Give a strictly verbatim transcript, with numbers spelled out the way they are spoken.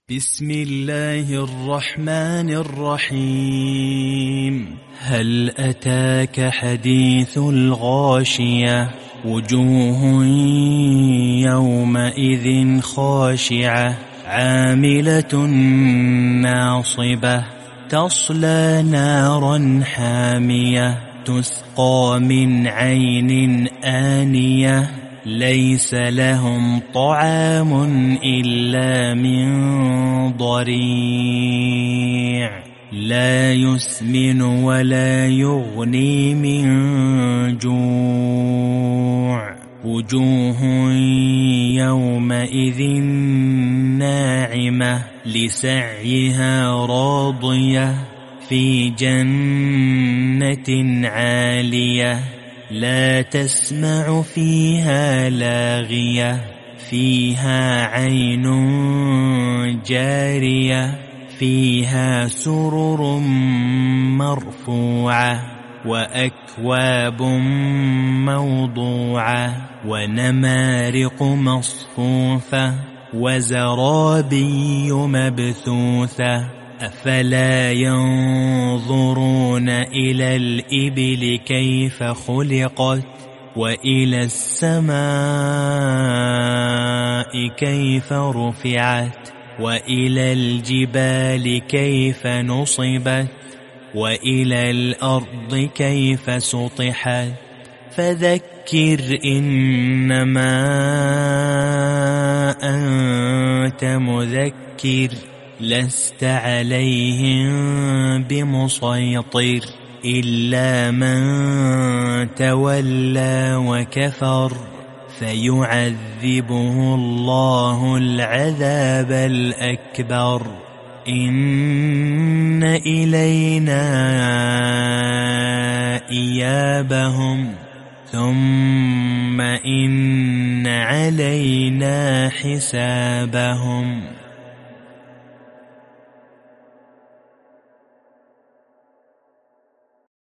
بسم الله الرحمن الرحيم. هل أتاك حديث الغاشية؟ وجوه يومئذ خاشعة عاملة ناصبة تصلى نارا حامية تسقى من عين آنية ليس لهم طعام إلا من ضريع لا يسمن ولا يغني من جوع. وجوه يومئذ ناعمة لسعيها راضية في جنة عالية لا تسمع فيها لاغية فيها عين جارية فيها سرر مرفوعة وأكواب موضوعة ونمارق مصفوفة وزرابي مبثوثة. أفلا ينظرون إلى الإبل كيف خلقت وإلى السماء كيف رفعت وإلى الجبال كيف نصبت وإلى الأرض كيف سطحت. فذكر إنما أنت مذكر لست عليهم بمسيطر إلا من تولى وكفر فيعذبه الله العذاب الأكبر. إن إلينا إيابهم ثم إن علينا حسابهم.